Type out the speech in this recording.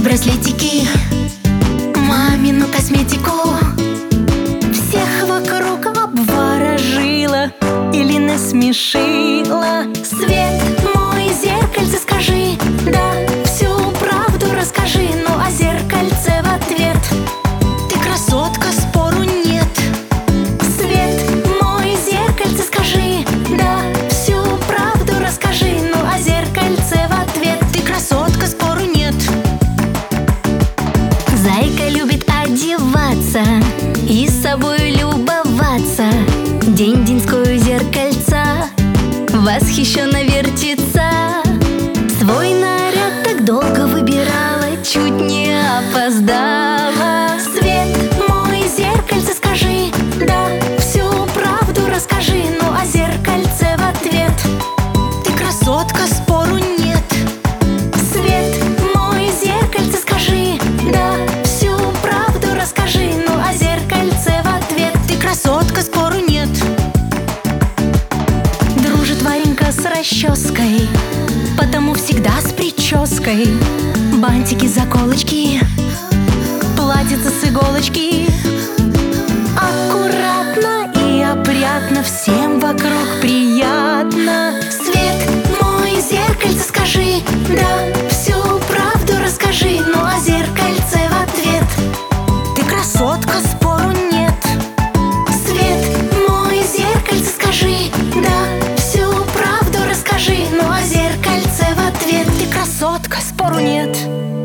браслетики, мамину косметику. Всех вокруг обворожила или насмешила. Свет, мой зеркальце, скажи, да, всю правду расскажи. Ну а зеркальце в ответ: ты красотка, спору нет. Свет, мой зеркальце, скажи, да, всю правду расскажи. Ну а зеркальце в ответ: ты красотка, спору нет. Зайка любит одеваться и собой любоваться. День-деньскую зеркальца восхищенно вертится. Свой наряд так долго выбирала, чуть не опоздала. Свет, мой зеркальце, скажи, да, всю правду расскажи. Ну а зеркальце в ответ: ты красотка, спору нет. Свет, мой зеркальце, скажи, да, всю правду расскажи. Ну а зеркальце в ответ: ты красотка, спору нет. Дружит Варенька с расческой, потому всегда с прической. Бантики, заколочки, платьице с иголочки. Аккуратно и опрятно, всем вокруг приятно. Свет, мой зеркальце, скажи, да, всю правду расскажи. Ну а зеркальце в ответ: ты красотка, спору нет. Свет, мой зеркальце, скажи, да, всю правду расскажи. Ну а зеркальце в ответ: ты красотка, спору нет.